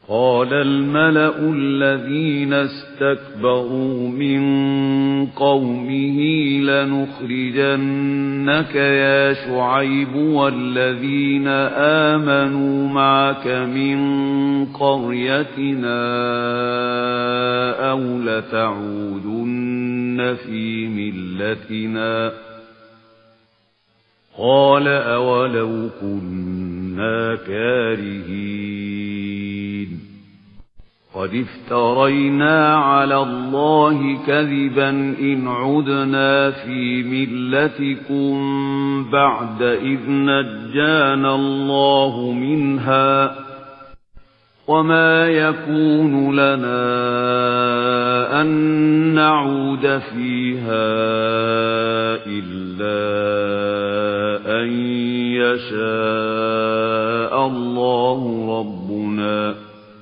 قال الملأ الذين استكبروا من قومه لنخرجنك يا شعيب والذين آمنوا معك من قريتنا أو لتعودن في ملتنا قال أولو كنا كارهين قد افترينا على الله كذبا إن عدنا في ملتكم بعد إذ نجانا الله منها وما يكون لنا أن نعود فيها إلا أن يشاء الله ربنا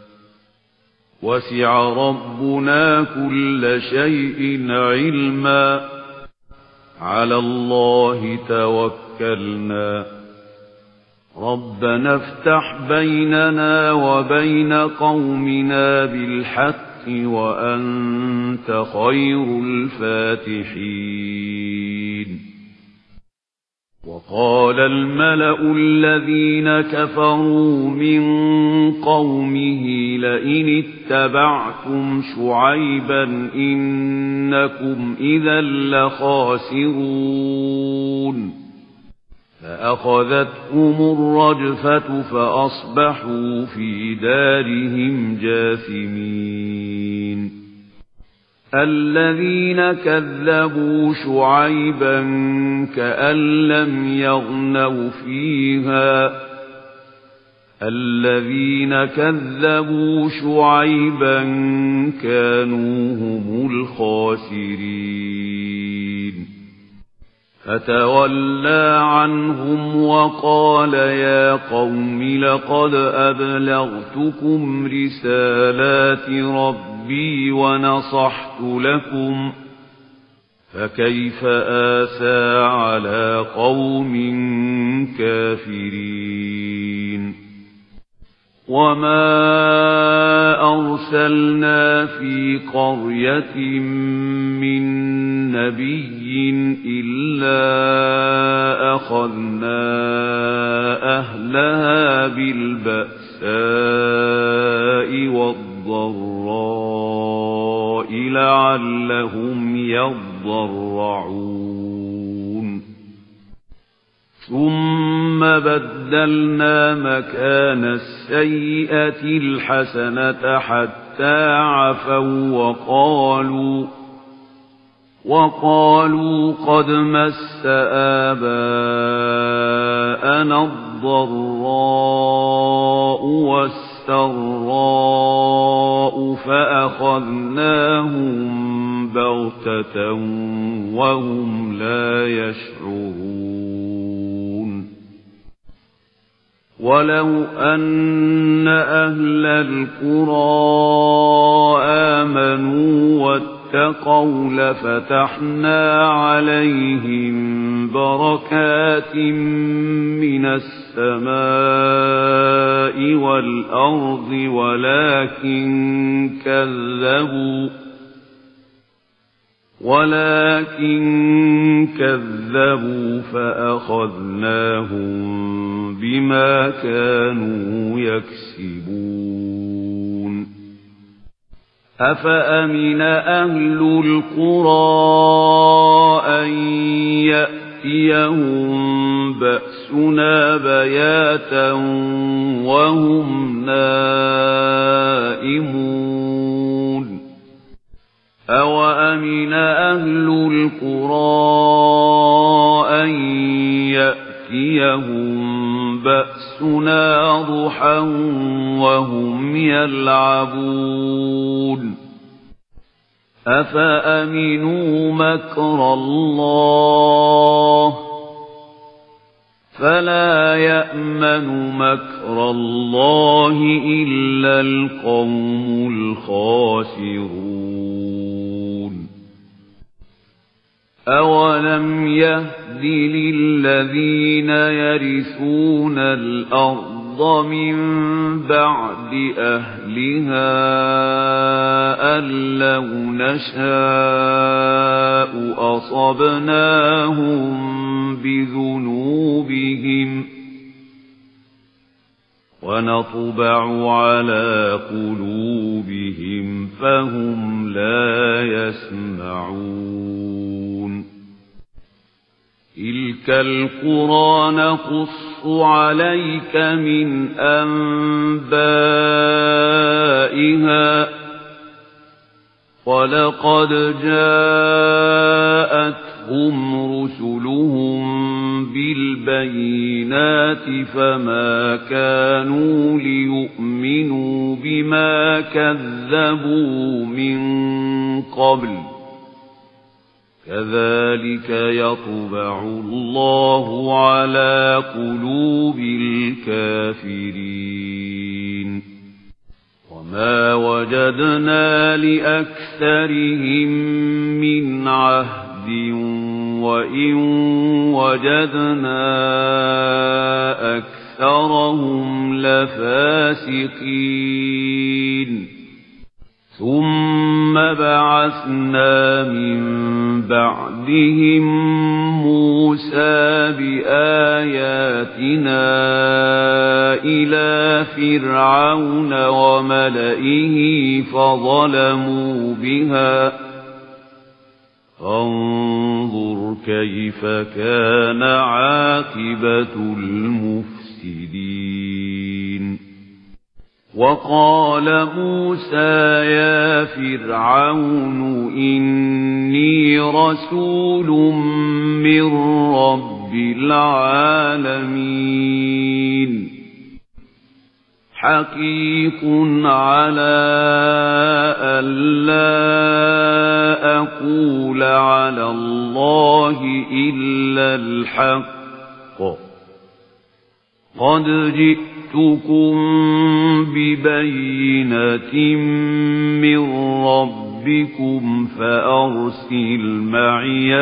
وسع ربنا كل شيء علما على الله توكلنا ربنا افتح بيننا وبين قومنا بالحق وأنت خير الفاتحين وقال الملأ الذين كفروا من قومه لئن اتبعتم شعيبا إنكم إذا لخاسرون فأخذتهم الرجفة فأصبحوا في دارهم جاثمين الذين كذبوا شعيبا كأن لم يغنوا فيها الذين كذبوا شعيبا كانوا هم الخاسرين فتولى عنهم وقال يا قوم لقد أبلغتكم رسالات ربي ونصحت لكم فكيف آسى على قوم كافرين وما أرسلنا في قرية من نبي إلا أخذنا أهلها بالبأساء والضراء لعلهم يضرعون ثم بدلنا مكان السيئة الحسنة حتى عفوا وقالوا قد مس آباءنا الضراء والسراء فأخذناهم بغتة وهم لا يشعرون ولو أن أهل القرى آمنوا واتقوا لفتحنا عليهم بركات من السماء والأرض ولكن كذبوا فأخذناهم بما كانوا يكسبون أفأمن أهل القرى أن يأتيهم بأسنا بياتا وهم نائمون أوأمن أهل القرى أن يأتيهم بأسنا ضحى وهم يلعبون أفأمنوا مكر الله فلا يأمن مكر الله إلا القوم الخاسرون أولم يهد للذين يرثون الأرض الأرض من بعد أهلها أن لو نشاء أصبناهم بذنوبهم ونطبع على قلوبهم فهم لا يسمعون تلك القرى نقص عليك من أنبائها ولقد جاءتهم رسلهم بالبينات فما كانوا ليؤمنوا بما كذبوا من قبل كذلك يطبع الله على قلوب الكافرين وما وجدنا لأكثرهم من عهد وإن وجدنا أكثرهم لفاسقين ثم بعثنا من بعدهم موسى بآياتنا إلى فرعون وملئه فظلموا بها فانظر كيف كان عاقبة المفسدين وقال موسى يا فرعون إني رسول من رب العالمين حقيق على ألا أقول على الله إلا الحق قد جئتكم ببينة من ربكم فأرسل معي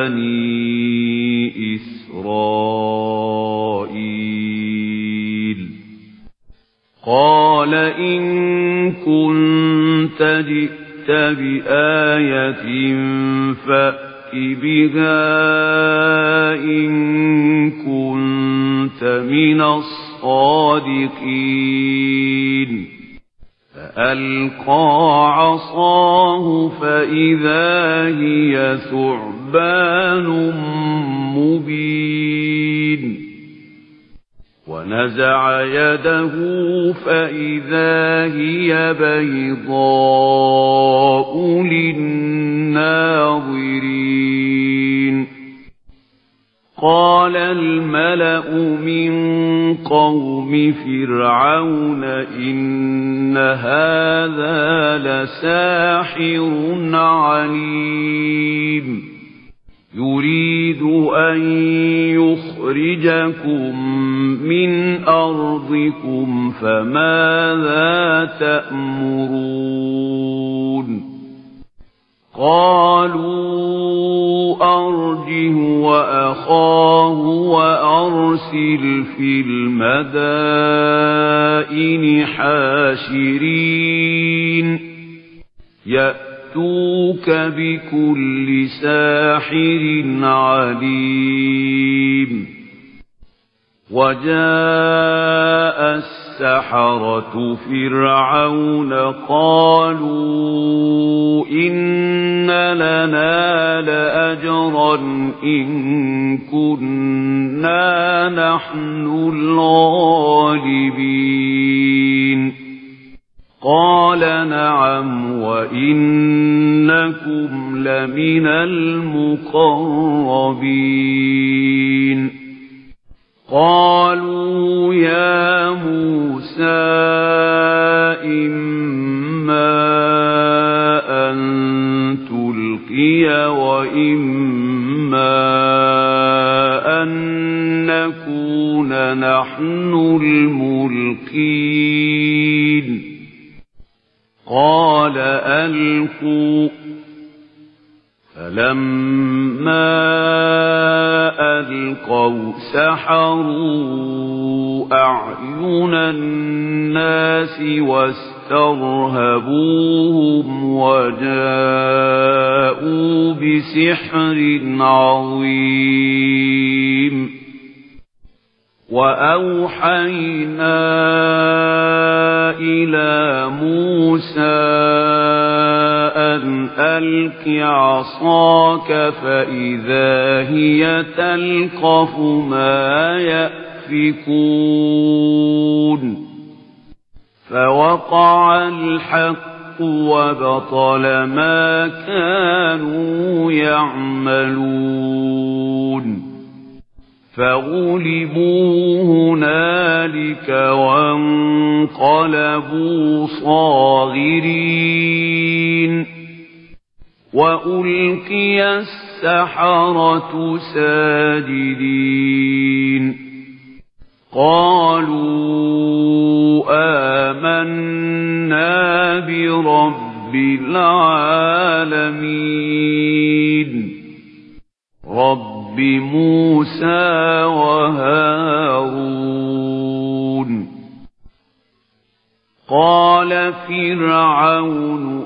بني إسرائيل قال إن كنت جئت بآية فأت بها إن كنت من الصادقين فألقى عصاه فإذا هي ثعبان مبين ونزع يده فإذا هي بيضاء للناظرين قال الملأ من قوم فرعون إن هذا لساحر عليم يريد أن يخرجكم من أرضكم فماذا تأمرون قالوا أرجه وأخاه وأرسل في المدائن حاشرين يأتوك بكل ساحر عليم وجاء السحرة فرعون قالوا إن لنا لأجرا إن كنا نحن الغالبين قال نعم وإنكم لمن المقربين قالوا يا موسى إما أن تلقي وإما أن نكون نحن الملقين قال ألقوا فلما ألقوا سحروا أعين الناس واسترهبوهم وجاءوا بسحر عظيم وأوحينا إلى موسى أن ألق عصاك فإذا هي تلقف ما يأفكون فوقع الحق وبطل ما كانوا يعملون فغلبوا هنالك وانقلبوا صاغرين وألقي السحرة ساجدين قالوا آمنا برب العالمين رب موسى وهارون قال فرعون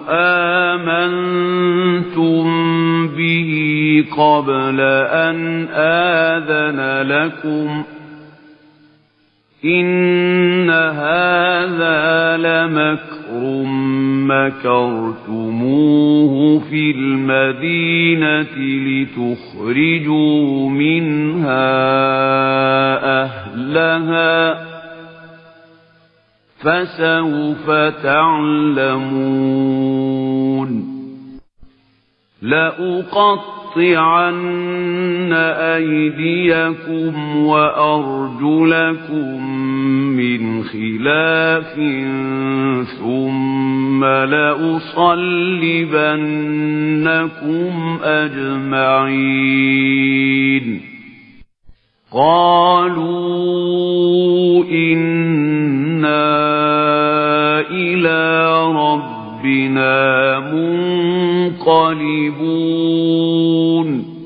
آمنتم به قبل أن آذن لكم إن هذا لمكر مكرتموه في المدينة لتخرجوا منها أهلها فسوف تعلمون لأقطعن أيديكم وأرجلكم من خلاف ثم لأصلبنكم أجمعين قالوا إنا إلى ربنا منقلبون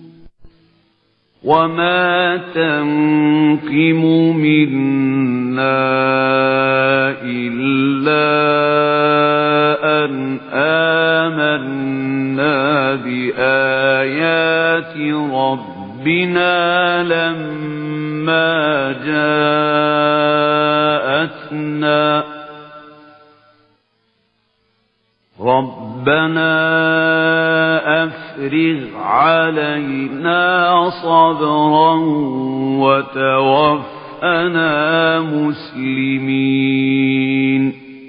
وما تنقم منا إلا أن آمنا بآيات ربنا لما جاءتنا ربنا أفرغ علينا صبرا وتوفنا مسلمين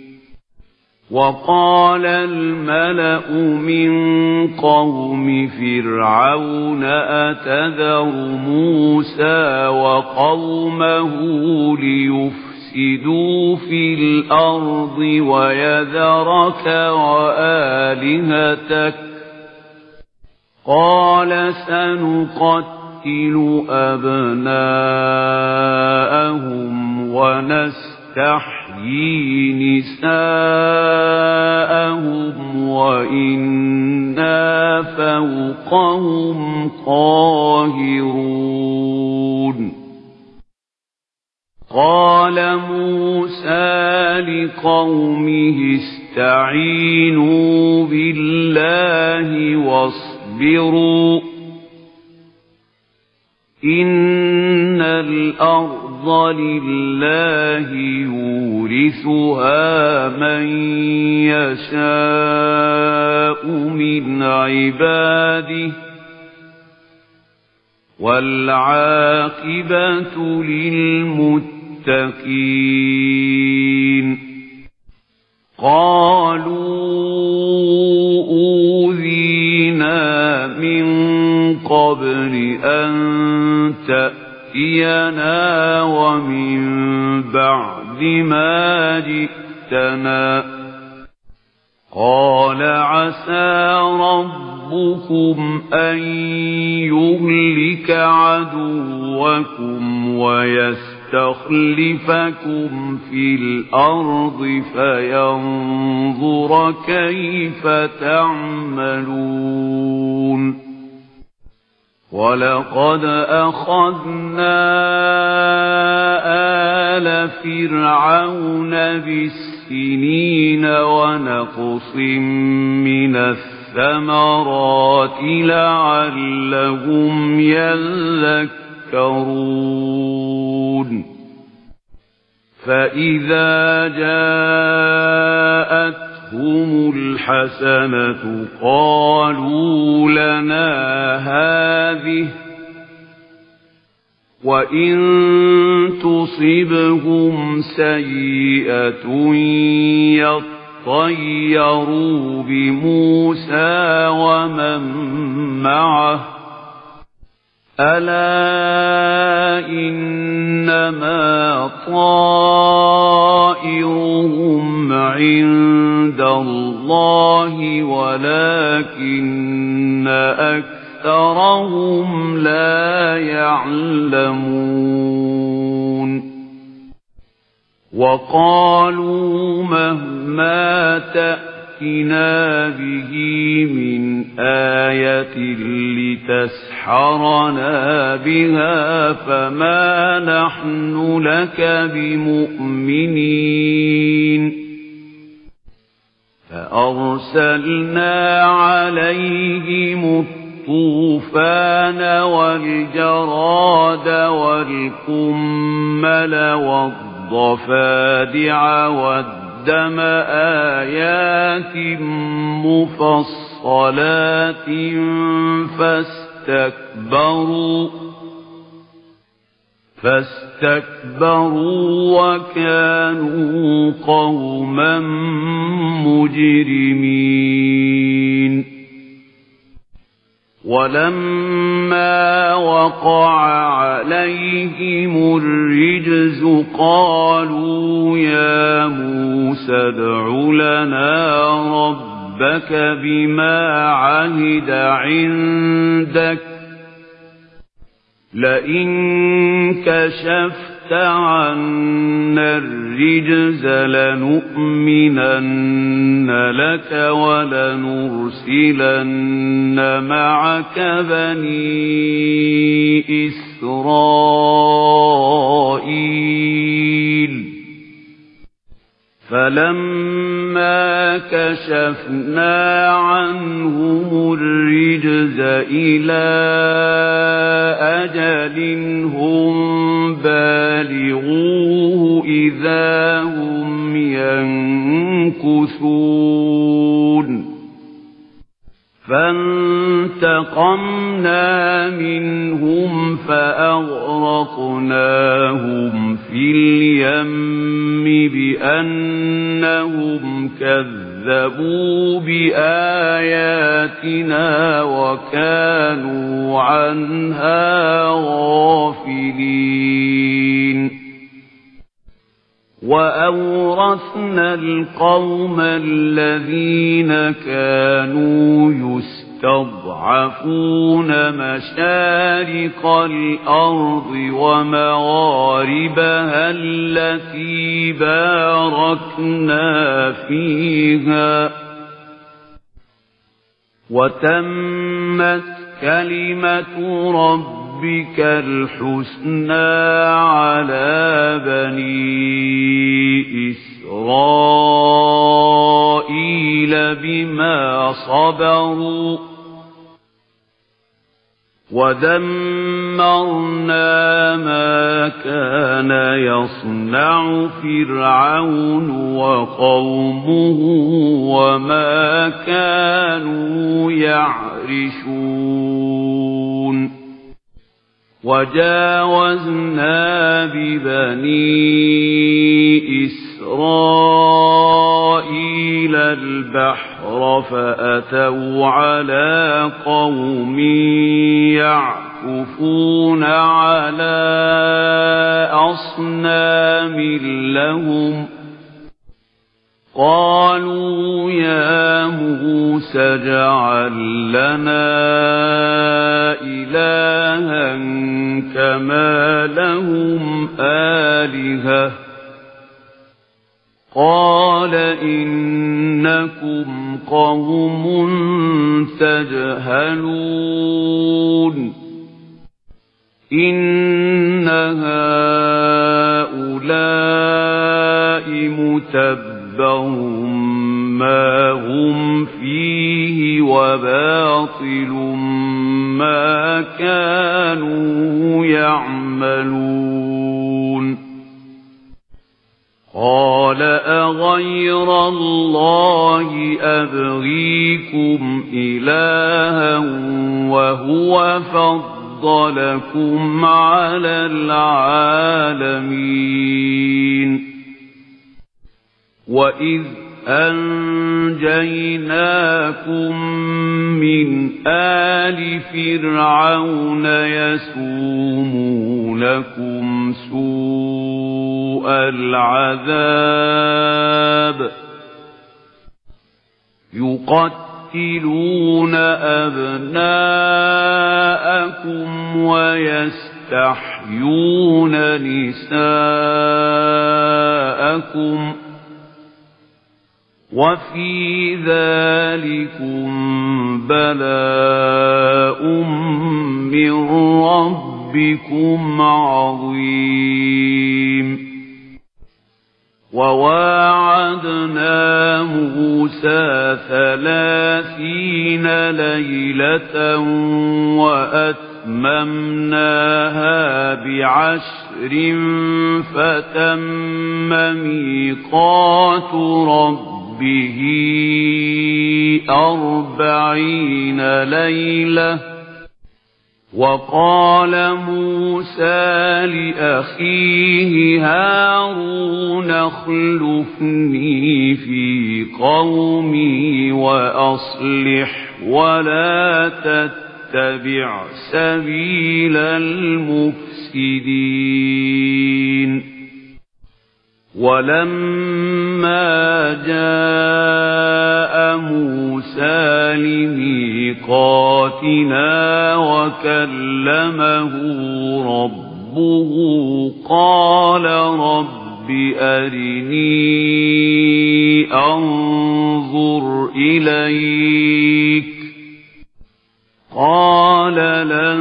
وقال الملأ من قوم فرعون أتذر موسى وقومه ليفسدوا في الأرض ويذرك وآلهتك قال سنقتل أبناءهم ونستحيي نساءهم وإنا فوقهم قاهرون قال موسى لقومه استعينوا بالله واصبروا إن الأرض لله يورثها من يشاء من عباده والعاقبة للمتقين قالوا أوذينا من قبل أن تأتينا ومن بعد ما جئتنا قال عسى ربكم أن يهلك عدوكم ويستخلفكم ويستخلفكم في الأرض فينظر كيف تعملون ولقد أخذنا آل فرعون بالسنين ونقص من الثمرات لعلهم يذكرون فإذا جاءتهم الحسنة قالوا لنا هذه وإن تصبهم سيئة يطيروا بموسى ومن معه ألا إنما طائرهم عند الله ولكن أكثرهم لا يعلمون وقالوا مهما تأتنا به من آية لتسحرنا بها فما نحن لك بمؤمنين فأرسلنا عليهم الطوفان والجراد والقمل والضفادع والدم آيات مفصلات فاستكبروا وكانوا قوما مجرمين ولما وقع عليهم الرجز قالوا يا موسى ادع لنا ربك بما عهد عندك لئن كشفت عنا الرجز لنؤمنن لك ولنرسلن معك بني إسرائيل فلما كشفنا عنهم الرجز إلى أجل هم بالغوه إذا هم ينكثون فانتقمنا منهم فأغرقناهم في اليم بأنهم كذبوا بآياتنا وكانوا عنها غافلين وأورثنا القوم الذين كانوا يستضعفون مشارق الأرض ومغاربها التي باركنا فيها وتمت كلمة ربك الحسنى على بني إسرائيل بما صبروا ودمرنا ما كان يصنع فرعون وقومه وما كانوا يعرشون وجاوزنا ببني إسرائيل البحر فأتوا على قوم يعكفون على أصنام لهم قالوا يا موسى موسى اجعل لنا إلها كما لهم آلهة قال إنكم قوم تجهلون إن هؤلاء متبر ما هم فيه وباطل ما كانوا يعملون قال أغير الله أبغيكم إلها وهو فضلكم على العالمين وإذ أنجيناكم من آل فرعون يسومونكم سوء العذاب يقتلون أبناءكم ويستحيون نساءكم وفي ذلكم بلاء من ربكم عظيم وواعدنا موسى 30 ليلة وأتممناها ب10 فتم ميقات ربه 40 ليلة وقال موسى لأخيه هارون اخلفني في قومي وأصلح ولا تتبع سبيل المفسدين ولما جاء موسى لميقاتنا وكلمه ربه قال رب أرني أنظر إليك قال لن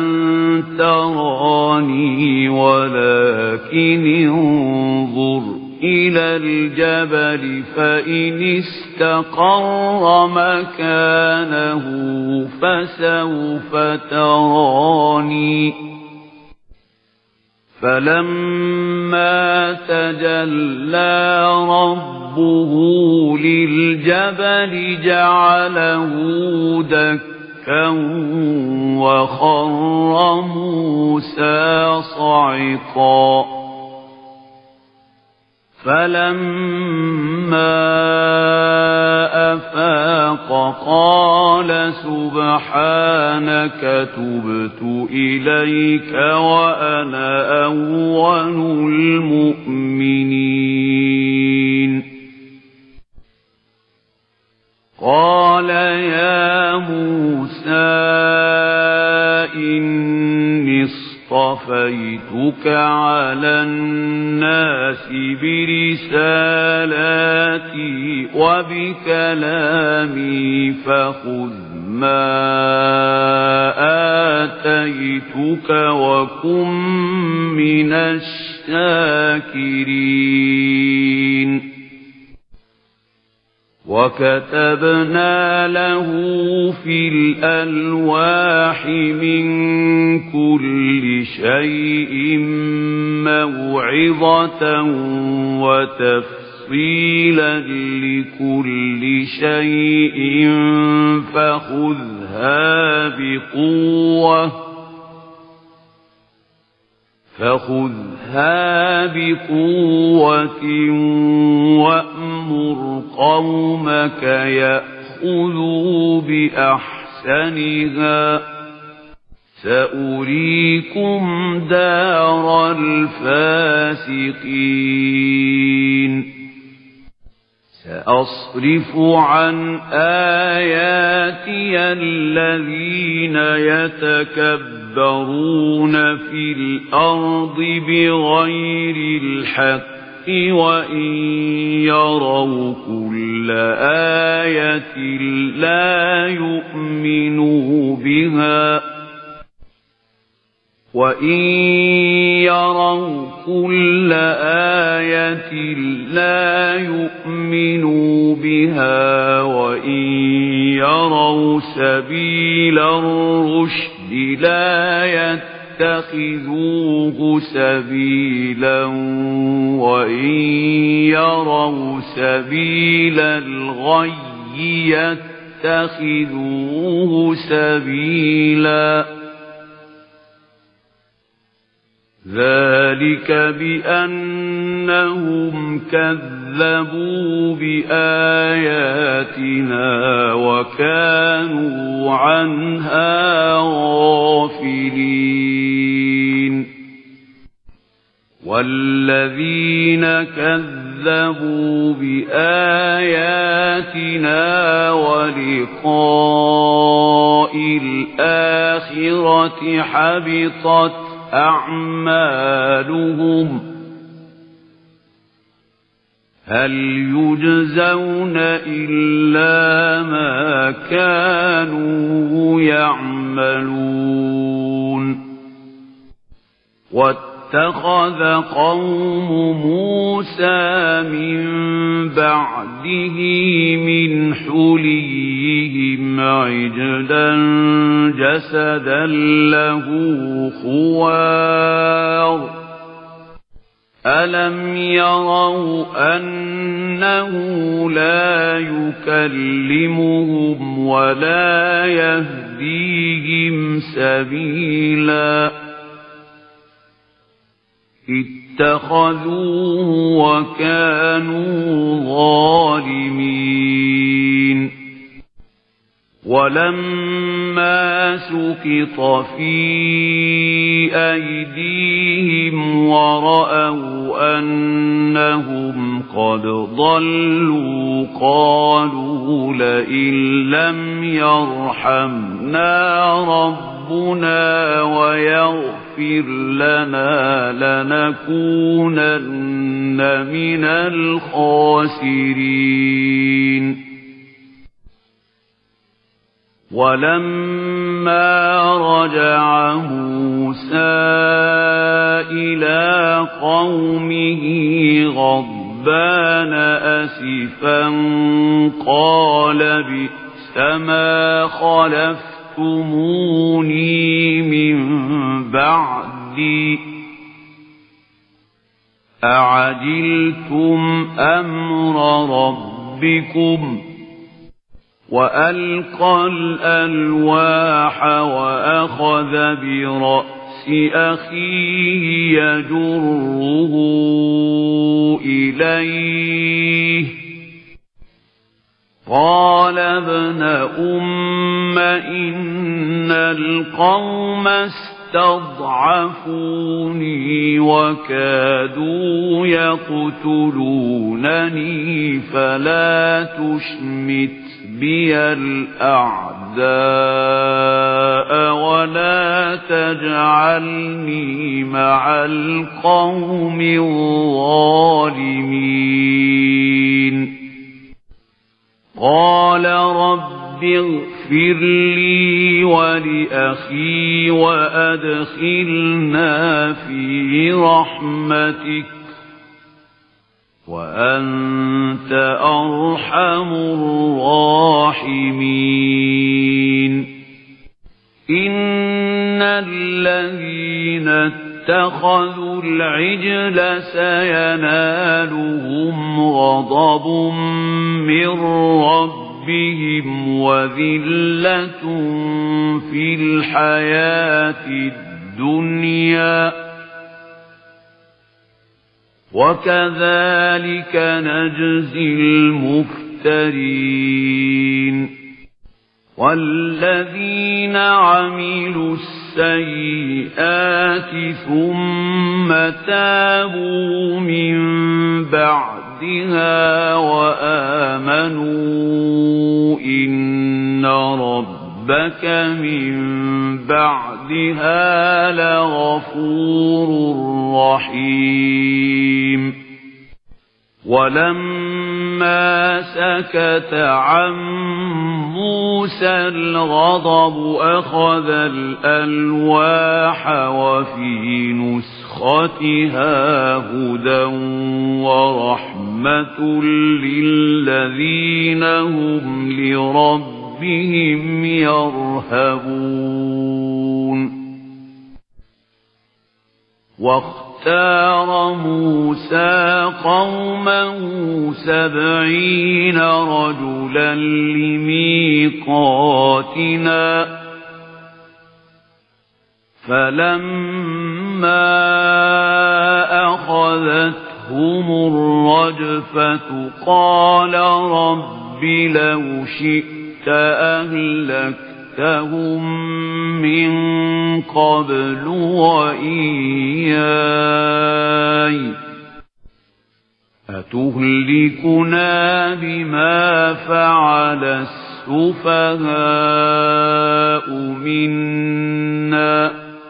تراني ولكن انظر إلى الجبل فإن استقر مكانه فسوف تراني فلما تجلى ربه للجبل جعله دكا وخر موسى صعقا فلما أفاق قال سبحانك تبت إليك وأنا أول المؤمنين قال يا موسى إني اصطفيتك على الناس برسالاتي وبكلامي فخذ ما آتيتك وكن من الشاكرين وكتبنا له في الألواح من كل شيء موعظة وتفصيلا لكل شيء فخذها بقوة وأمر قومك يأخذوا بأحسنها سأريكم دار الفاسقين سأصرف عن آياتي الذين يتكبرون في الأرض بغير الحق وإن يروا كل آية لا يؤمنوا بها وإن يروا كل آية لا يؤمنوا بها وإن يروا سبيل الرشد لا يتخذوه سبيلا وإن يروا سبيل الغي يتخذوه سبيلا ذلك بأنهم كذبوا بآياتنا وكانوا عنها غافلين والذين كذبوا بآياتنا ولقاء الآخرة حبطت أعمالهم هل يجزون إلا ما كانوا يعملون واتخذ قوم موسى من بعده من حليهم عجلا جسدا له خوار ألم يروا أنه لا يكلمهم ولا يهديهم سبيلا اتخذوه وكانوا ظالمين ولما سقط في أيديهم ورأوا أنهم قد ضلوا قالوا لئن لم يرحمنا ربنا ويغفر لنا لنكونن من الخاسرين ولما رجع موسى إلى قومه غضبان أسفا قال بئس ما خلفتموني من بعدي أعجلتم أمر ربكم وألقى الألواح وأخذ برأس أخيه يجره إليه قال ابن أم إن القوم استضعفوني وكادوا يقتلونني فلا تشمت بي الأعداء ولا تجعلني مع القوم الظالمين قال رب اغفر لي ولأخي وأدخلنا في رحمتك وأنت أرحم الراحمين إن الذين اتخذوا العجل سينالهم غضب من ربهم وذلة في الحياة الدنيا وكذلك نجزي المفترين والذين عملوا السيئات ثم تابوا من بعد بعدها وآمنوا إن ربك من بعدها لغفور رحيم ولما سكت عن موسى الغضب أخذ الألواح وفي نسختها هدى ورحمة للذين هم لربهم يرهبون واختار موسى قومه 70 رجلا لميقاتنا فلما أخذتهم الرجفة قال رب لو شئت أهلكتهم من قبل وإياي أتهلكنا بما فعل السفهاء منا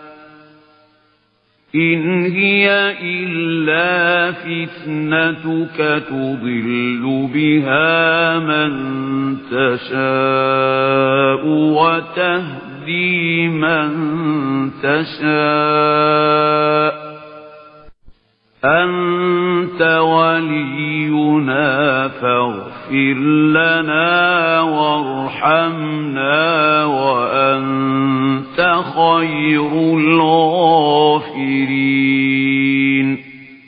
إن هي إلا فتنتك تضل بها من تشاء وتهدي من تشاء أنت ولينا فاغفر لنا وارحمنا وأنت خير الغافرين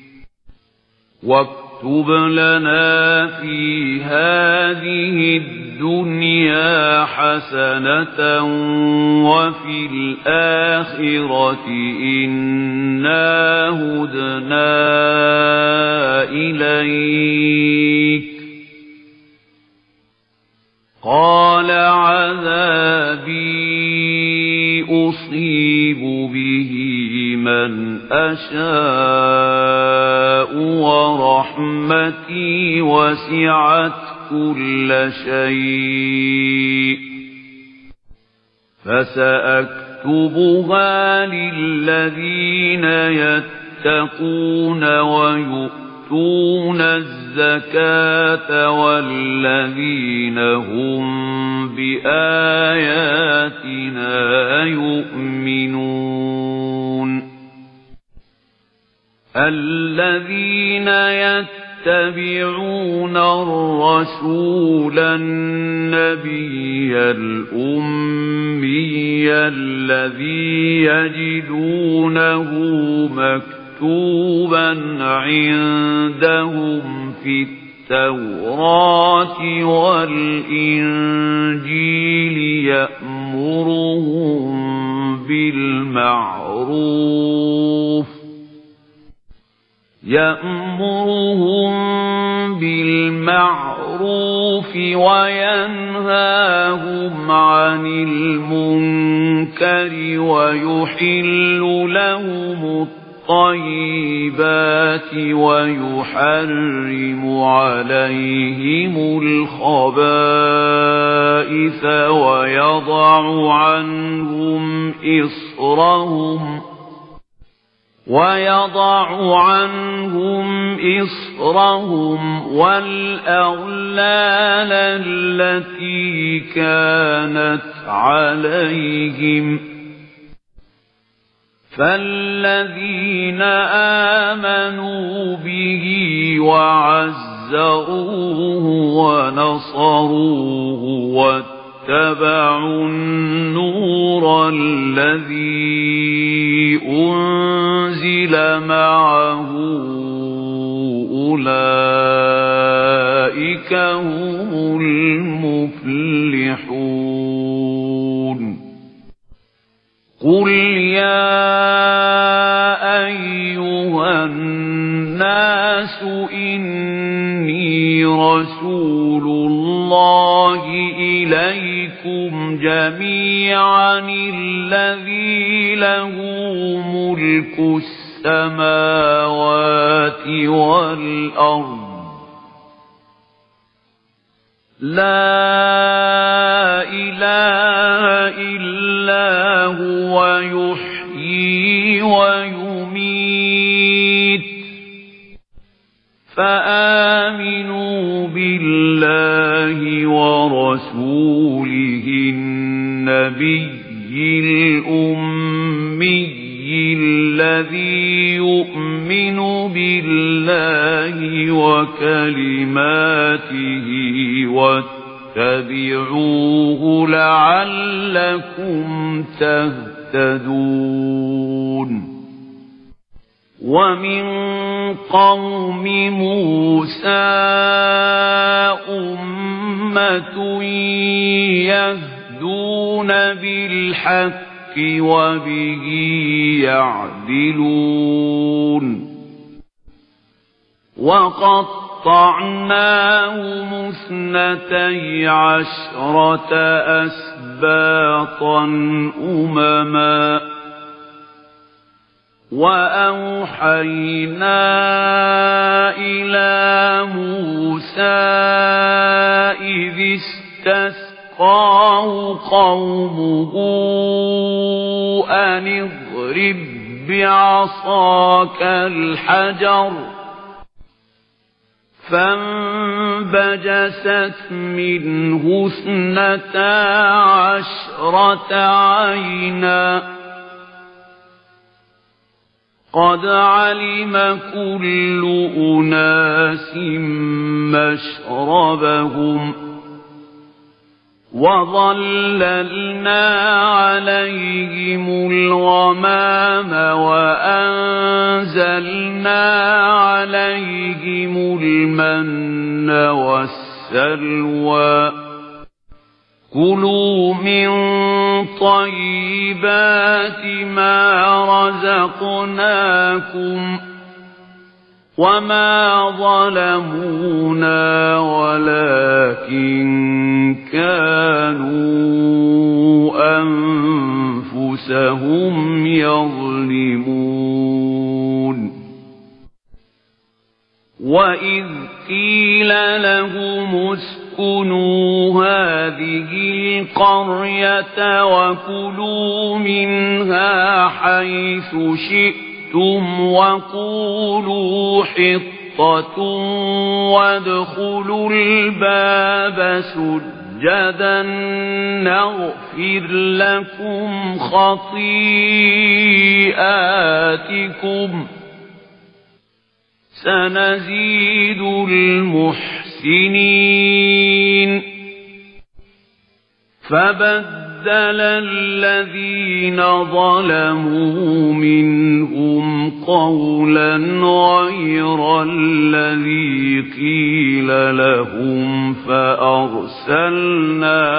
واكتب لنا في هذه الدنيا حسنة وفي الآخرة إنا هدنا إليك قال عذابي أصيب به من أشاء ورحمتي وسعت كل شيء فسأكتبها للذين يتقون ويؤتون الزكاة والذين هم بآياتنا يؤمنون الذين يتبعون الرسول النبي الأمي الذي يجدونه مكتوبا عندهم في التوراة والإنجيل يأمرهم بالمعروف وينهاهم عن المنكر ويحل لهم الطيبات ويحرم عليهم الخبائث ويضع عنهم إصرهم والأغلال التي كانت عليهم فالذين آمنوا به وعزروه ونصروه واتبعوا النور الذي أنزل معه أولئك هم المفلحون قل يا أيها الناس إني رسول الله إليكم جميعا الذي له ملك السماوات والأرض لا إله إلا هو يحيي ويميت فآمنوا بالله ورسوله النبي الأمي الذي يؤمن بالله وكلماته واتبعوه لعلكم تهتدون ومن قوم موسى أمة يهدون بالحق وبه يعدلون وقطعناهم 12 أسباطا أمما وأوحينا إلى موسى إذ استسقاه قومه أن اضرب بعصاك الحجر فانبجست منه 12 عينا قد علم كل أناس مشربهم وظللنا عليهم الغمام وأنزلنا عليهم المن والسلوى كلوا من طيبات ما رزقناكم وما ظلمونا ولكن كانوا أنفسهم يظلمون وإذ قيل لهم اسكنوا هذه القرية وكلوا منها حيث شئتم وقولوا حطة وادخلوا الباب سجدا نغفر لكم خطيئاتكم سنزيد المحسنين فبدل الذين ظلموا منهم قولا غير الذي قيل لهم فأرسلنا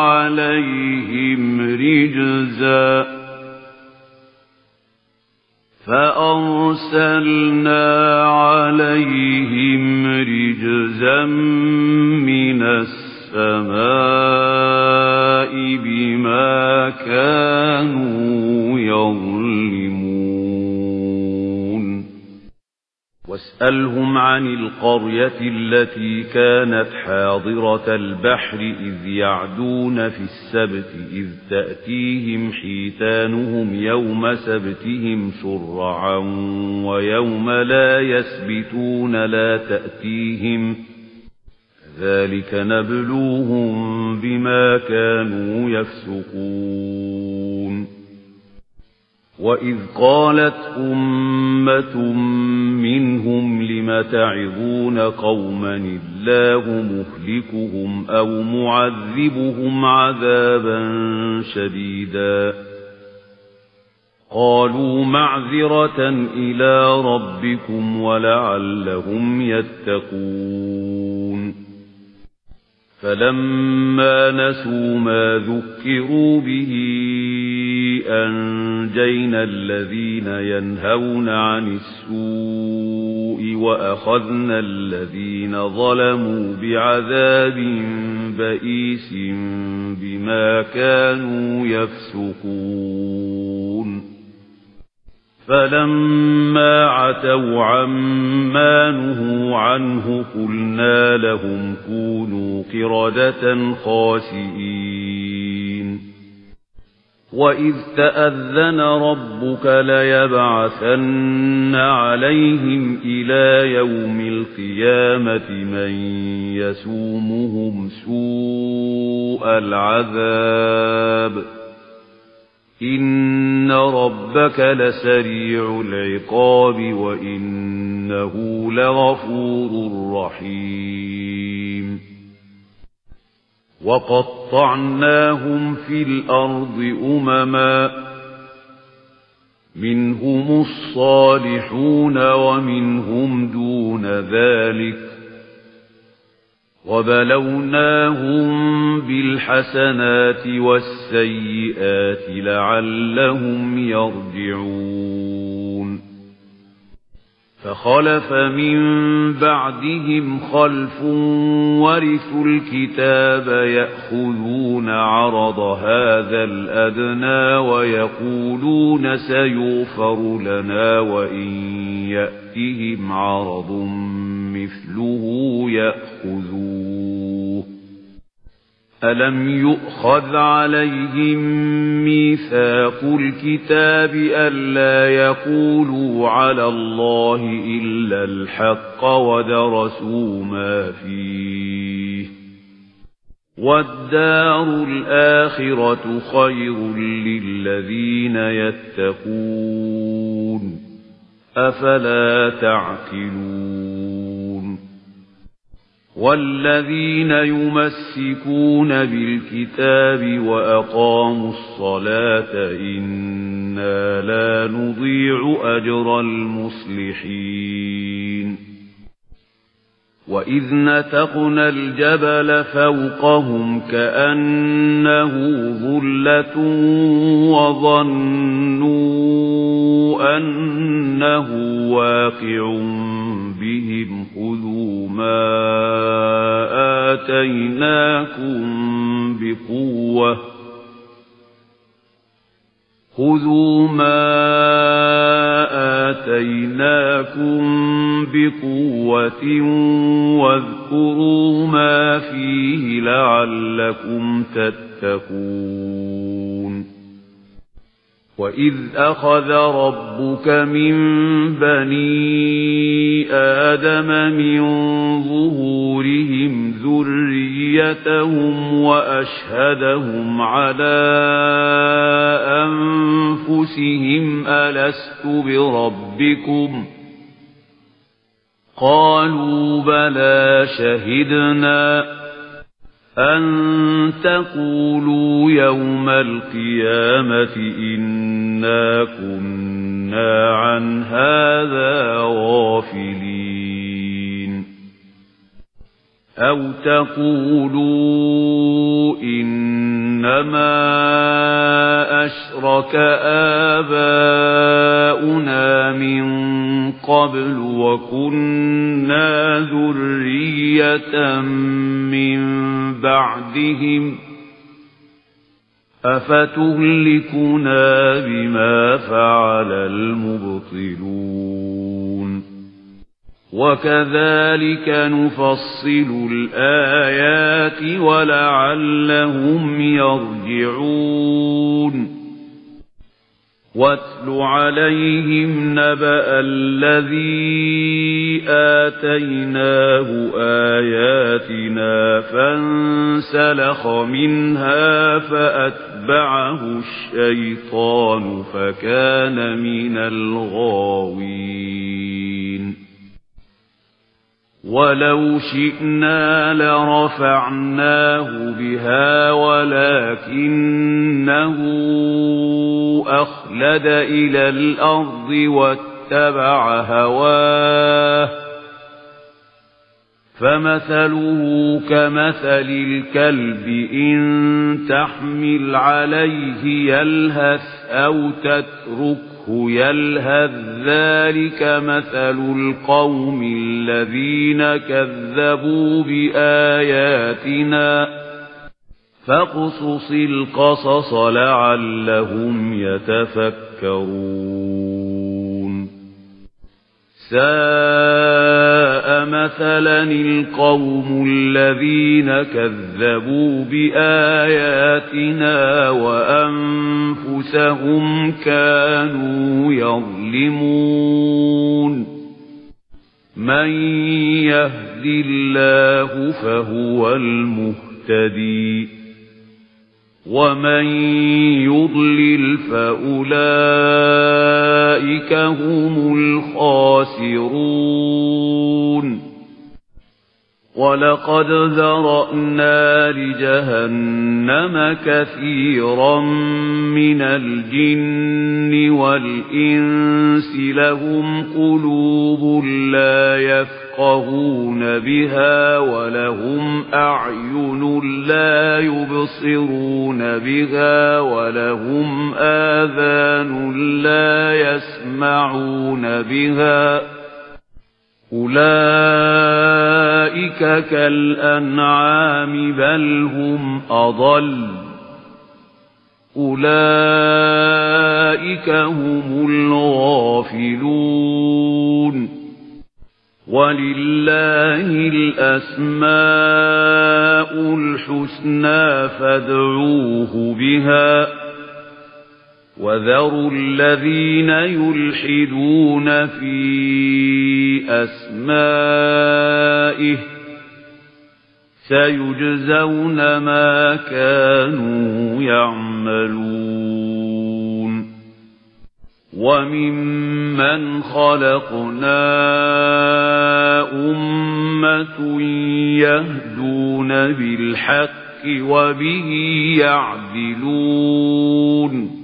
عليهم رجزا من السماء بما كانوا يظلمون واسألهم عن القرية التي كانت حاضرة البحر إذ يعدون في السبت إذ تأتيهم حيتانهم يوم سبتهم شرعا ويوم لا يسبتون لا تأتيهم ذلك نبلوهم بما كانوا يفسقون وإذ قالت أمة منهم لم تعظون قوما الله مهلكهم أو معذبهم عذابا شديدا قالوا معذرة إلى ربكم ولعلهم يتقون فلما نسوا ما ذكروا به أنجينا الذين ينهون عن السوء وأخذنا الذين ظلموا بعذاب بئيس بما كانوا يفسقون فلما عتوا عما نهوا عنه قلنا لهم كونوا قردة خاسئين وإذ تأذن ربك ليبعثن عليهم إلى يوم القيامة من يسومهم سوء العذاب إن ربك لسريع العقاب وإنه لغفور رحيم وقطعناهم في الأرض أمما منهم الصالحون ومنهم دون ذلك وبلوناهم بالحسنات والسيئات لعلهم يرجعون فخلف من بعدهم خلف ورثوا الكتاب يأخذون عرض هذا الأدنى ويقولون سيغفر لنا وإن يأتهم عرض مثله يأخذوه ألم يؤخذ عليهم ميثاق الكتاب ألا يقولوا على الله إلا الحق ودرسوا ما فيه والدار الآخرة خير للذين يتقون أفلا تعقلون والذين يمسكون بالكتاب وأقاموا الصلاة إنا لا نضيع أجر المصلحين وإذ نتقنا الجبل فوقهم كأنه ظلة وظنوا أنه واقع بهم خذوا ما آتيناكم بقوة واذكروا ما فيه لعلكم تتقون وإذ أخذ ربك من بني آدم من ظهورهم ذريتهم وأشهدهم على أنفسهم ألست بربكم قالوا بلى شهدنا أن تقولوا يوم القيامة إنا كنا عن هذا غافلين أو تقولوا إنما أشرك آباؤنا من قبل وكنا ذرية من بعدهم أفتهلكنا بما فعل المبطلون وكذلك نفصل الآيات ولعلهم يرجعون واتل عليهم نبأ الذي آتيناه آياتنا فانسلخ منها فأتبعه الشيطان فكان من الغاوين ولو شئنا لرفعناه بها ولكنه أخلد إلى الأرض واتبع هواه فمثله كمثل الكلب إن تحمل عليه يلهث أو تتركه يلهث ذلك مثل القوم الذين كذبوا بآياتنا فاقصص القصص لعلهم يتفكرون ساء مثلا القوم الذين كذبوا بآياتنا وأنفسهم كانوا يظلمون من يهد الله فهو المهتدي ومن يضلل فأولئك هم الخاسرون ولقد ذرأنا لجهنم كثيرا من الجن والإنس لهم قلوب لا يفقهون بها ولهم أعين لا يبصرون بها ولهم آذان لا يسمعون بها أولئك كالأنعام بل هم أضل أولئك هم الغافلون ولله الأسماء الحسنى فادعوه بها وذروا الذين يلحدون في أسمائه سيجزون ما كانوا يعملون وممن خلقنا أمة يهدون بالحق وبه يعدلون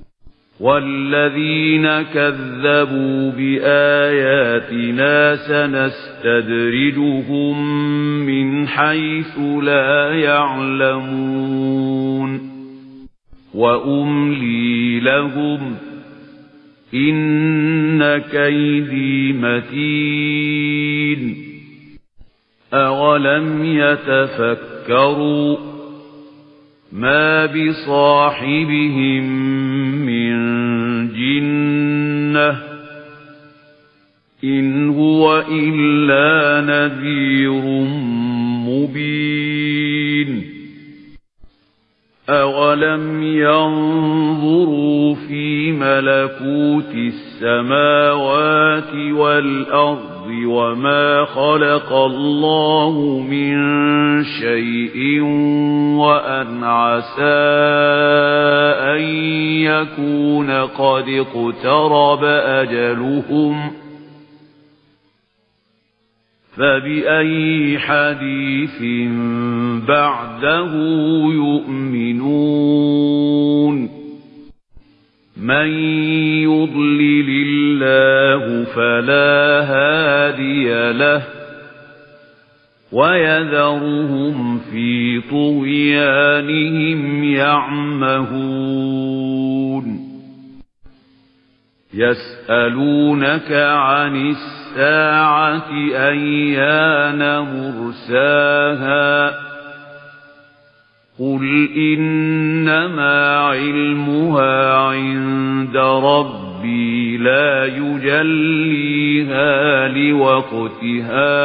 والذين كذبوا بآياتنا سنستدرجهم من حيث لا يعلمون وأملي لهم إن كيدي متين أولم يتفكروا ما بصاحبهم من جنة إن هو إلا نذير مبين أولم ينظروا في ملكوت السماوات والأرض وما خلق الله من شيء وأن عسى أن يكون قد اقترب أجلهم فبأي حديث بعده يؤمنون من يضلل الله فلا هادي له ويذرهم في طغيانهم يعمهون يسألونك عن الساعة أيان مرساها قل إنما علمها عند ربي لا يجليها لوقتها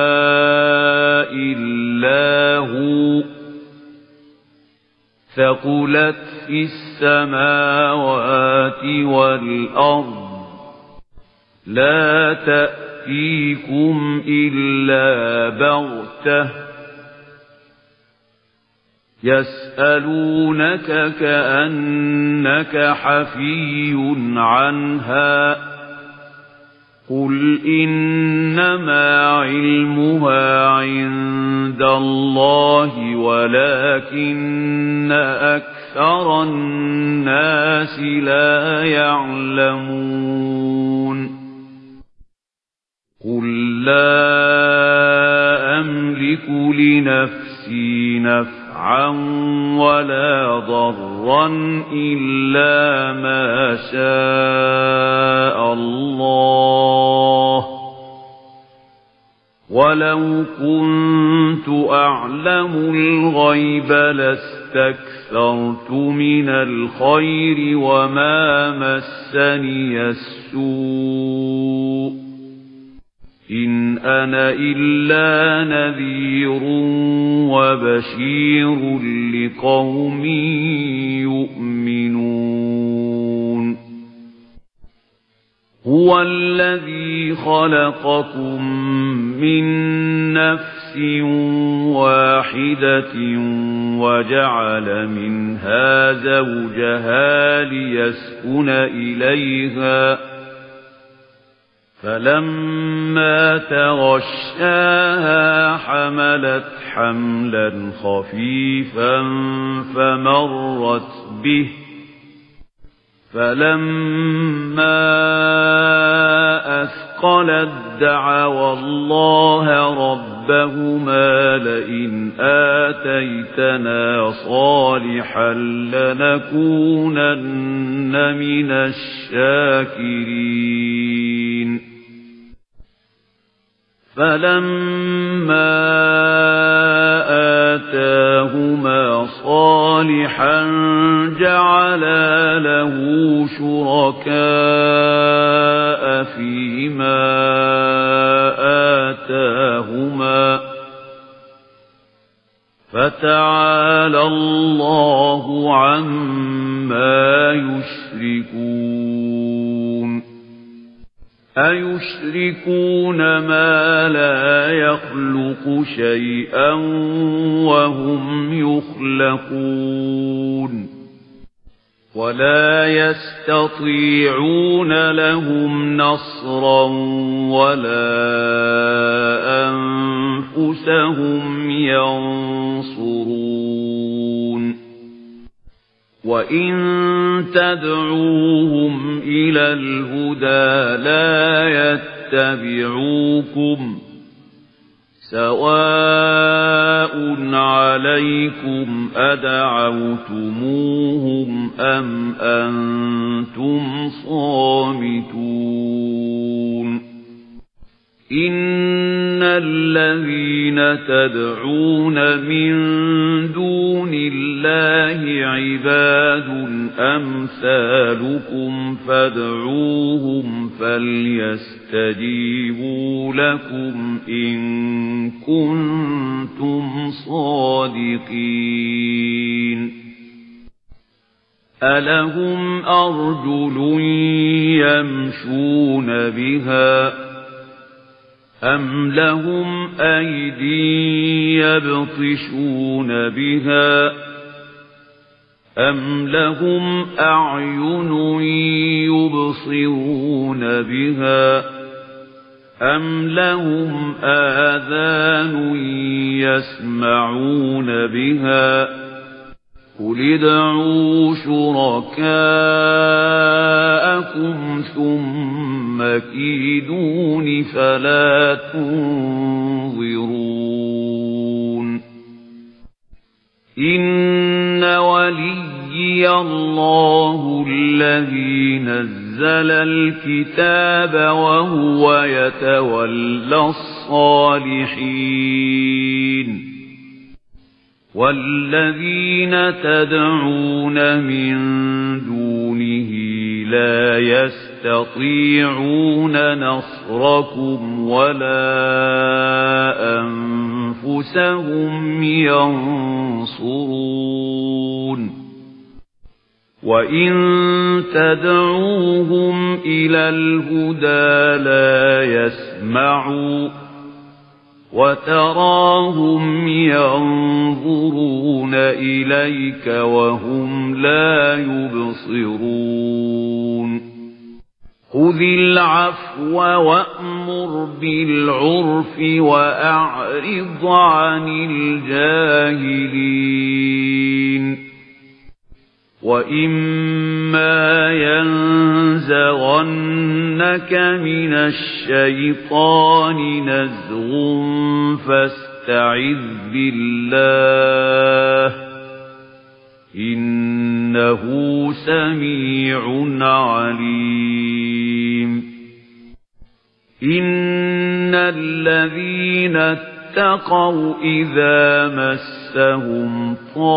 إلا هو ثقلت في السماوات والأرض لا تأتيكم إلا بغتة يسألونك كأنك حفي عنها قل إنما علمها عند الله ولكن أكثر الناس لا يعلمون قل لا أملك لنفسي نفعا ولا ضرا إلا ما شاء الله ولو كنت أعلم الغيب لاستكثرت من الخير وما مسني السوء إن أنا إلا نذير وبشير لقوم يؤمنون هو الذي خلقكم من نفس واحدة وجعل منها زوجها ليسكن إليها فلما تغشاها حملت حملا خفيفا فمرت به فلما أثقلت دعوا الله ربهما لئن آتيتنا صالحا لنكونن من الشاكرين فلما آتاهما صالحا جعلا له شركاء فيما آتاهما فتعالى الله عما يشركون أيشركون ما لا يخلق شيئا وهم يخلقون ولا يستطيعون لهم نصرا ولا أنفسهم ينصرون وإن تدعوهم إلى الهدى لا يتبعوكم سواء عليكم أدعوتموهم أم أنتم صامتون إن الذين تدعون من دون الله عباد أمثالكم فادعوهم فليستجيبوا لكم إن كنتم صادقين ألهم أرجل يمشون بها أم لهم أيدي يبطشون بها أم لهم أعين يبصرون بها أم لهم آذان يسمعون بها قل ادعوا شركاءكم ثم كيدون فلا تنظرون إن وليي الله الذي نزل الكتاب وهو يتولى الصالحين والذين تدعون من دونه لا يستطيعون نصركم ولا أنفسهم ينصرون وإن تدعوهم إلى الهدى لا يسمعوا وتراهم ينظرون إليك وهم لا يبصرون خذ العفو وأمر بالعرف وأعرض عن الجاهلين وإما ينزغنك من الشيطان نزغ فاستعذ بالله إنه سميع عليم إن الذين اتقوا إذا مسهم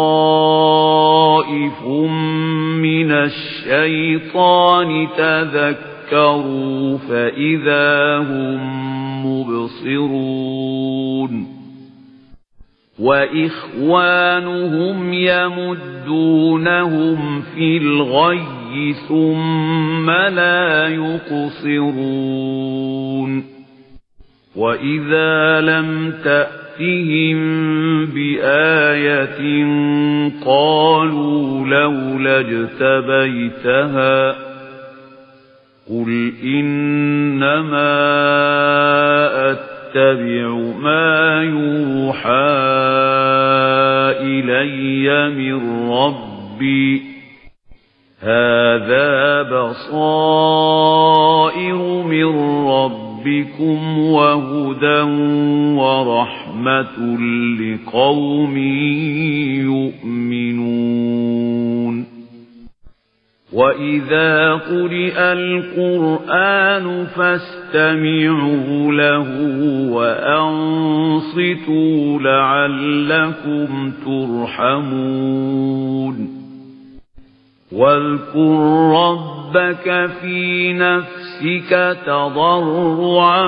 طائف من الشيطان تذكروا فإذا هم مبصرون وإخوانهم يمدونهم في الغي ثم لا يقصرون وإذا لم تأتهم بآية قالوا لولا اجتبيتها قل إنما أتبع ما يوحى إلي من ربي هذا بصائر من ربكم وهدى ورحمة لقوم يؤمنون وإذا قرئ القرآن فاستمعوا له وأنصتوا لعلكم ترحمون واذكر ربك في نفسك تضرعا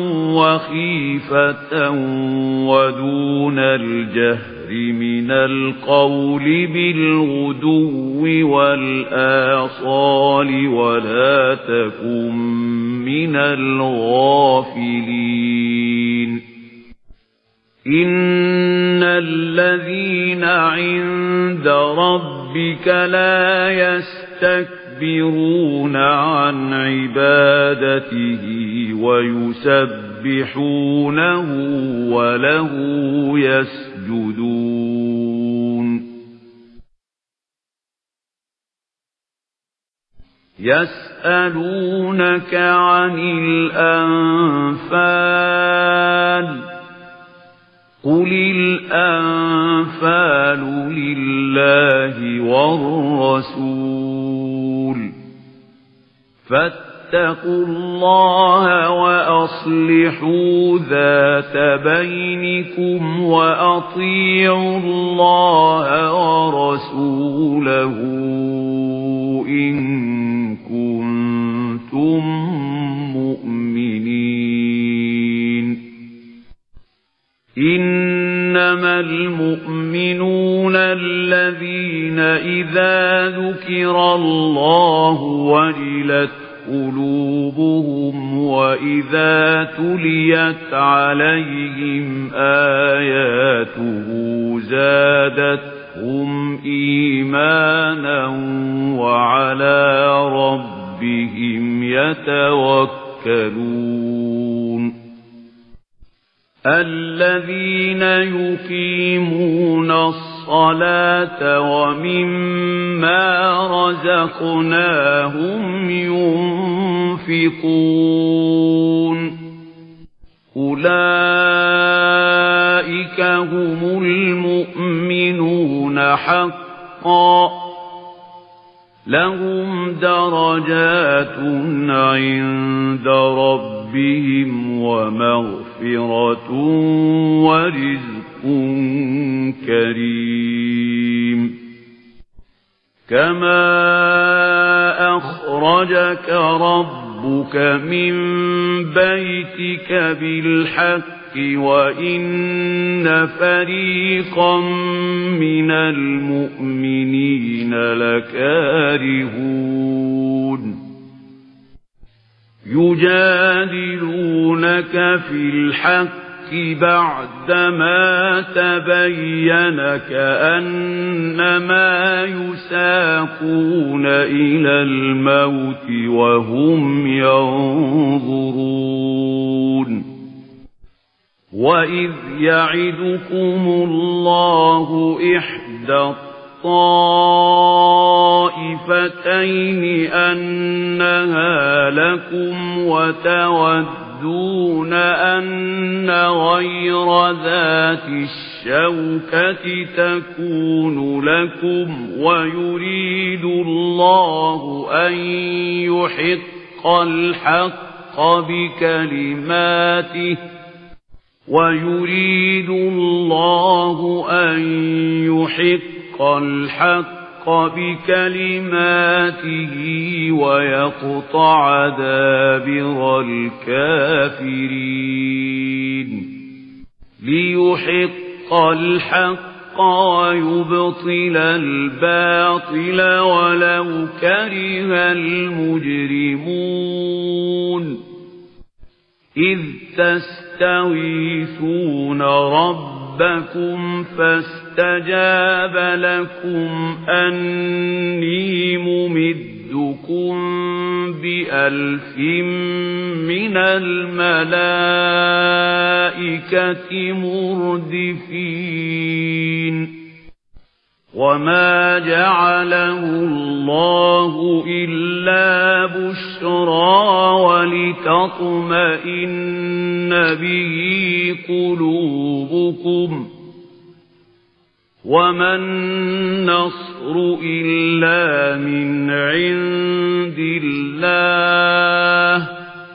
وخيفة ودون الجهر من القول بالغدو والآصال ولا تكن من الغافلين إن الذين عند ربك لا يستكبرون عن عبادته ويسبحونه وله يسجدون يسألونك عن الأنفال قل الأنفال لله والرسول فاتقوا الله وأصلحوا ذات بينكم وأطيعوا الله ورسوله إن كنتم مؤمنين إنما المؤمنون الذين إذا ذكر الله وجلت قلوبهم وإذا تليت عليهم آياته زادتهم إيمانا وعلى ربهم يتوكلون الذين يقيمون الصلاة ومما رزقناهم ينفقون أولئك هم المؤمنون حقا لهم درجات عند ربهم ومغفرة ورزق كريم كما أخرجك ربك من بيتك بالحق وإن فريقا من المؤمنين لكارهون يجادلونك في الحق بعدما تبين كأنما يساقون إلى الموت وهم ينظرون وإذ يعدكم الله إحدى الطائفتين أنها لكم وتودون أن غير ذات الشوكة تكون لكم ويريد الله أن يحق الحق بكلماته ويريد الله أن يحق الحق بكلماته ويقطع دابر الكافرين ليحق الحق ويبطل الباطل ولو كره المجرمون إذ تستغيثون ربكم فاستجاب لكم أني ممدكم ب1000 من الملائكة مردفين وما جعله الله إلا بشرى ولتطمئن به قلوبكم وما النصر إلا من عند الله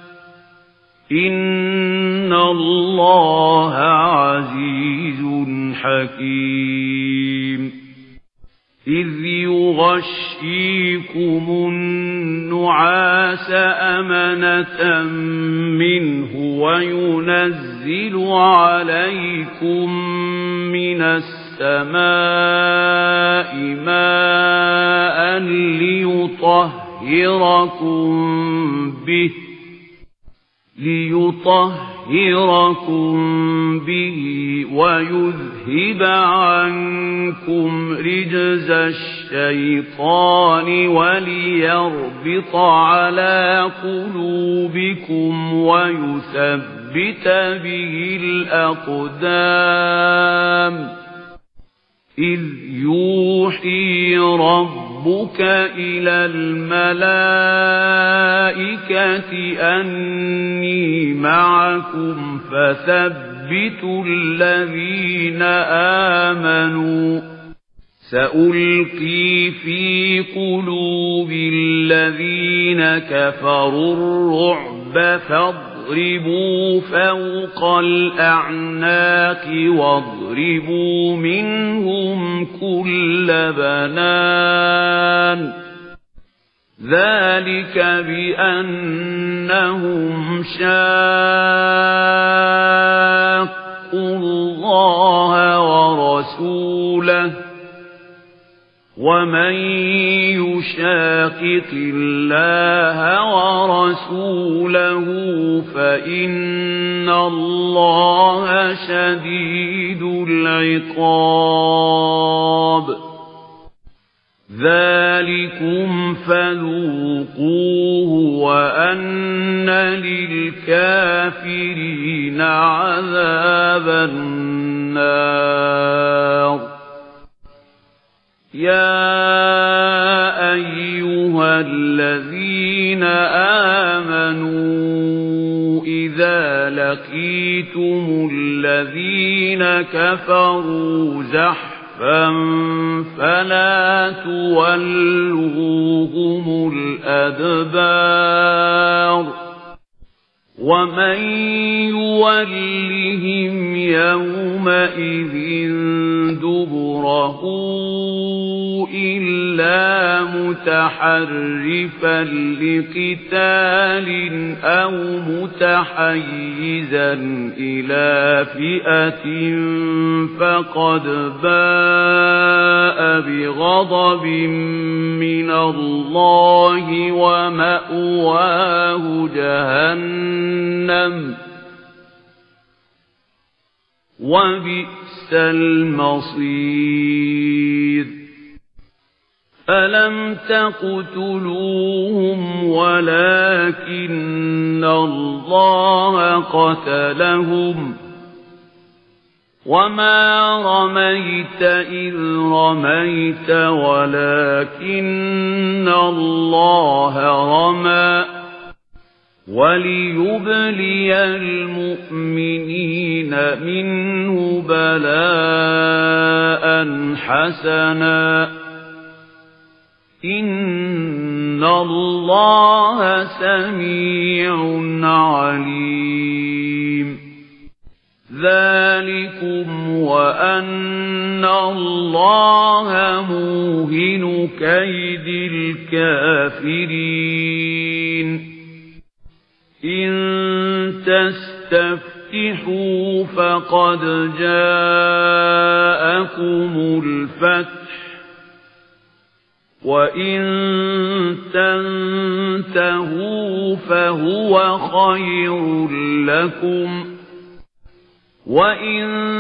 إن الله عزيز حكيم إذ يغشيكم النعاس أمنة منه وينزل عليكم من السماء ماء ليطهركم به ويذهب عنكم رجز الشيطان وليربط على قلوبكم ويثبت به الأقدام إذ يوحي ربك إلى الملائكة أني معكم فثبتوا الذين آمنوا سألقي في قلوب الذين كفروا الرعب فاضربوا فوق الأعناق واضربوا منهم كل بنان ذلك بأنهم شاقوا الله ورسوله ومن يشاقق الله ورسوله فإن الله شديد العقاب ذلكم فذوقوه وأن للكافرين عذاب النار يا أيها الذين آمنوا إذا لقيتم الذين كفروا زحفا فلا تولوهم الأدبار ومن يولهم يومئذ دبره إلا متحرفا لقتال أو متحيزا إلى فئة فقد باء بغضب من الله ومأواه جهنم وبئس المصير ألم تقتلوهم ولكن الله قتلهم وما رميت إذ رميت ولكن الله رمى وليبلي المؤمنين منه بلاء حسنا إن الله سميع عليم ذَلِكُمْ وَأَنَّ اللَّهَ مُوهِنُ كَيْدِ الْكَافِرِينَ إِن تَسْتَفْتِحُوا فَقَدْ جَاءَكُمُ الْفَتْحُ وَإِن تَنْتَهُوا فَهُوَ خَيْرٌ لَكُمْ وَإِن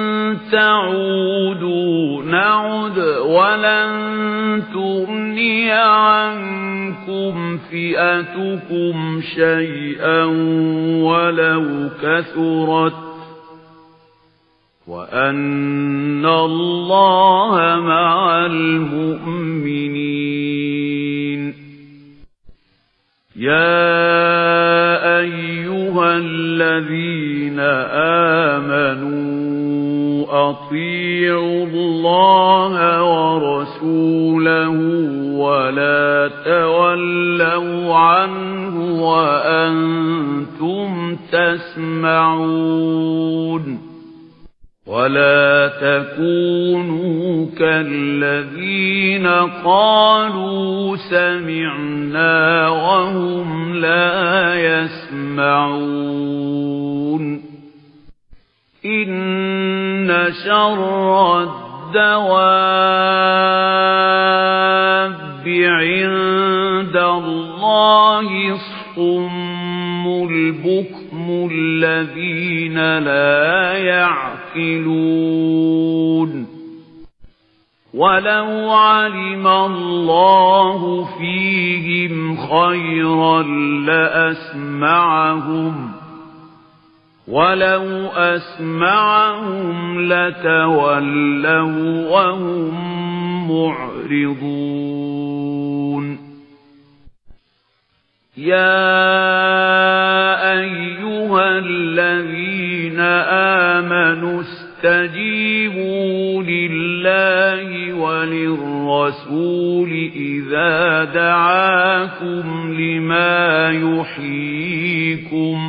تَعُودُوا نَعُدْ وَلَن تُغْنِيَ عَنكُمْ فِئَتُكُمْ شَيْئًا وَلَوْ كَثُرَتْ وَأَنَّ اللَّهَ مَعَ الْمُؤْمِنِينَ يَا أَيُّهَا الَّذِينَ آمَنُوا أَطِيعُوا اللَّهَ وَرَسُولَهُ وَلَا تَوَلَّوْا عَنْهُ وَأَنْتُمْ تَسْمَعُونَ وَلَا تَكُونُوا كَالَّذِينَ قَالُوا سَمِعْنَا وَهُمْ لَا يَسْمَعُونَ إِنَّ شَرَّ الدَّوَابِّ عِندَ اللَّهِ الصُّمُّ الْبُكْمُ الَّذِينَ لَا يَعْقِلُونَ وَلَوْ عَلِمَ اللَّهُ فِيهِمْ خَيْرًا لَّأَسْمَعَهُمْ وَلَوْ أَسْمَعَهُمْ لَتَوَلَّوْا وَهُمْ مُعْرِضُونَ يَا أَيُّهَا الَّذِينَ آمَنُوا اسْتَجِيبُوا لِلَّهِ وَلِلرَّسُولِ إِذَا دَعَاكُمْ لِمَا يُحْيِيكُمْ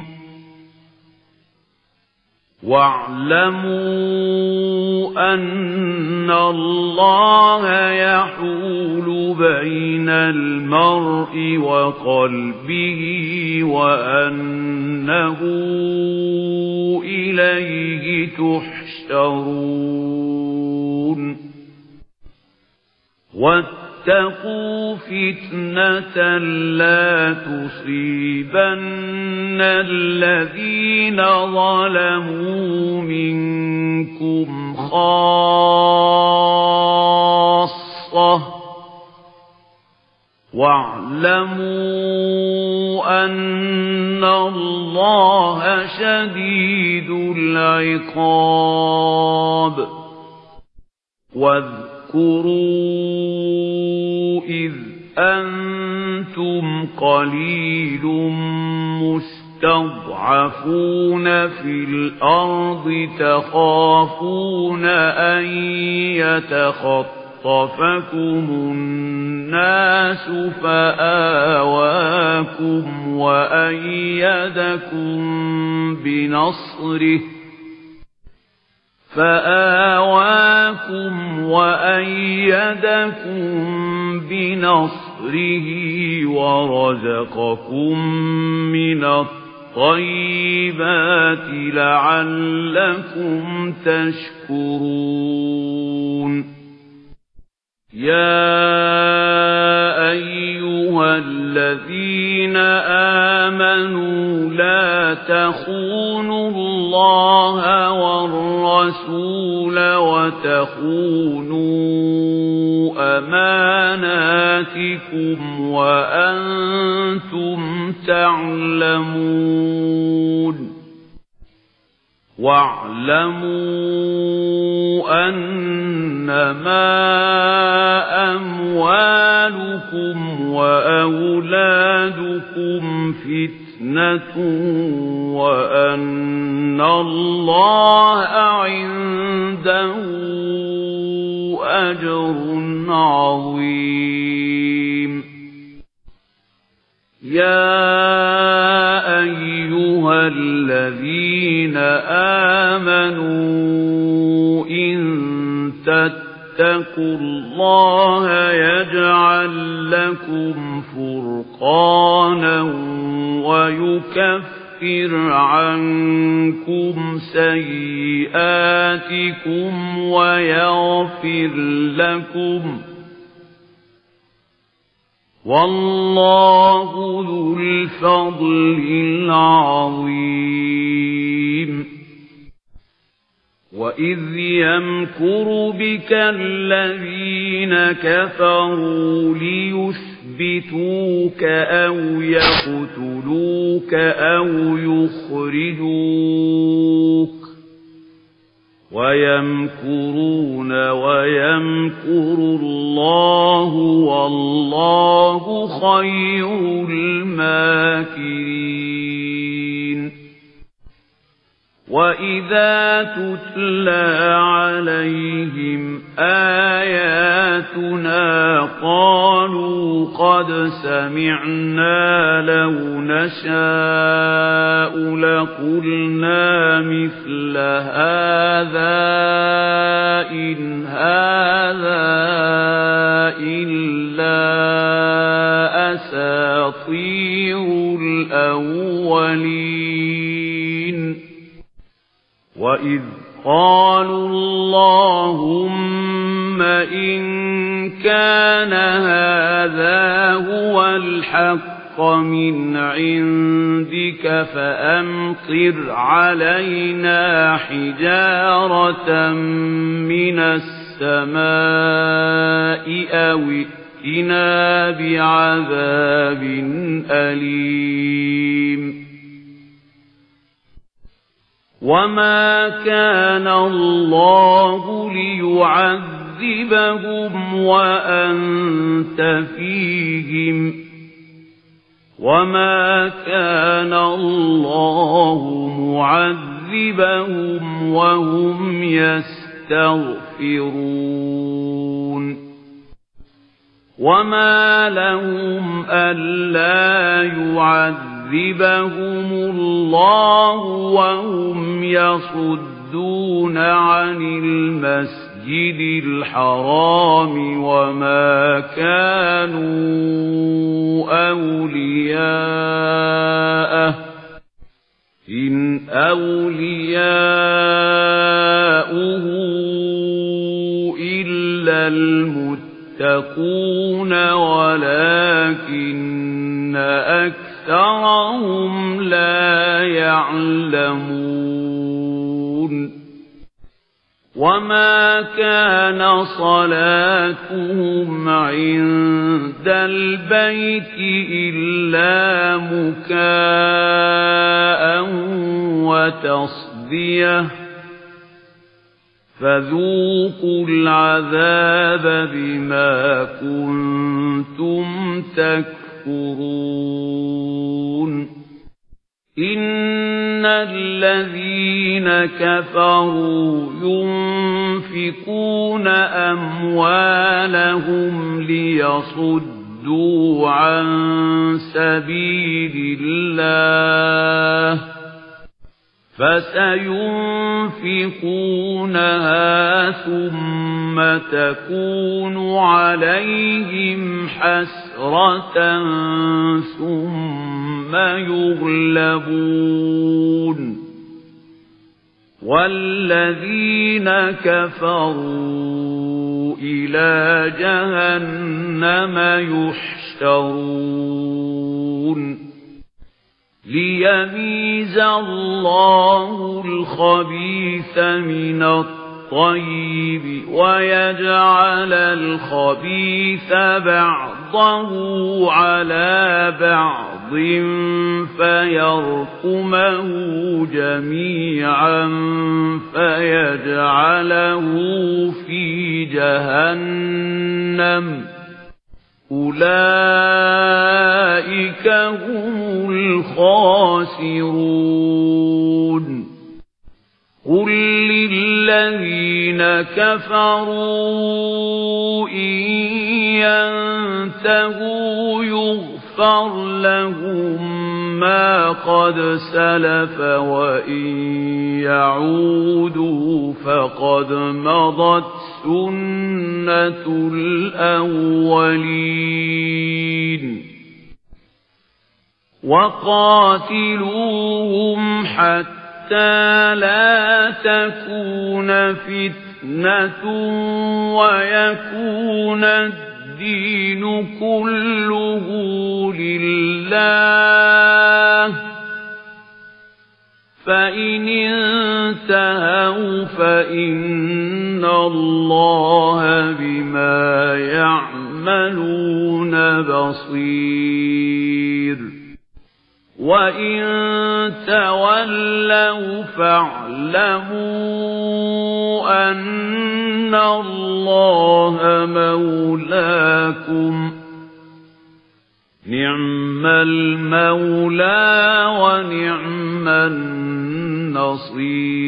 وَاعْلَمُوا أَنَّ اللَّهَ يَحُولُ بَيْنَ الْمَرْءِ وَقَلْبِهِ وَأَنَّهُ إِلَيْهِ تُحْشَرُونَ وَاتَّقُوا فِتْنَةً لَّا تُصِيبَنَّ الَّذِينَ ظَلَمُوا مِنكُمْ خَاصَّةً وَاعْلَمُوا أَنَّ اللَّهَ شَدِيدُ الْعِقَابِ واذكروا إذ أنتم قليل مستضعفون في الأرض تخافون أن يتخطفكم الناس فآواكم وأيدكم بنصره ورزقكم من الطيبات لعلكم تشكرون يا أيها الذين آمنوا لا تخونوا الله والرسول وتخونوا أماناتكم وأنتم تعلمون واعلموا أنما أموالكم وأولادكم فتنة وأن الله عنده أجر عظيم يا أيها الذين آمنوا إن تتقوا الله يجعل لكم فرقانا ويكفر عنكم سيئاتكم ويغفر لكم والله ذو الفضل العظيم وإذ يمكر بك الذين كفروا ليثبتوك أو يقتلوك أو يخرجوك ويمكرون ويمكر الله والله خير الماكرين وإذا تتلى عليهم آياتنا قالوا قد سمعنا لو نشاء لقلنا مثل هذا إن هذا إلا أساطير الأولين وإذ قالوا اللهم إن كان هذا هو الحق من عندك فأمطر علينا حجارة من السماء أو ائتنا بعذاب أليم وما كان الله ليعذبهم وأنت فيهم وما كان الله معذبهم وهم يستغفرون وما لهم ألا يعذبهم الله وهم يصدون عن المسجد الحرام وما كانوا أولياءه إن أولياؤه إلا المتقون ولكن أكثرهم لا يعلمون وما كان صلاتهم عند البيت إلا مكاء وتصدية فذوقوا العذاب بما كنتم تكفرون إن الذين كفروا ينفقون أموالهم ليصدوا عن سبيل الله فسينفقونها ثم تكون عليهم حسرة ثم يغلبون والذين كفروا إلى جهنم يحشرون ليميز الله الخبيث من الطيب ويجعل الخبيث بعضه على بعض فيرقمه جميعا فيجعله في جهنم أولئك هم الخاسرون قل للذين كفروا إن ينتهوا يغفر لهم ما قد سلف وإن يعودوا فقد مضت سنة الأولين وقاتلوهم حتى لا تكون فتنة ويكون الدين كله لله فإن انتهوا فإن الله بما يعملون بصير وإن تولوا فاعلموا أن الله مولاكم نعم المولى ونعم النصير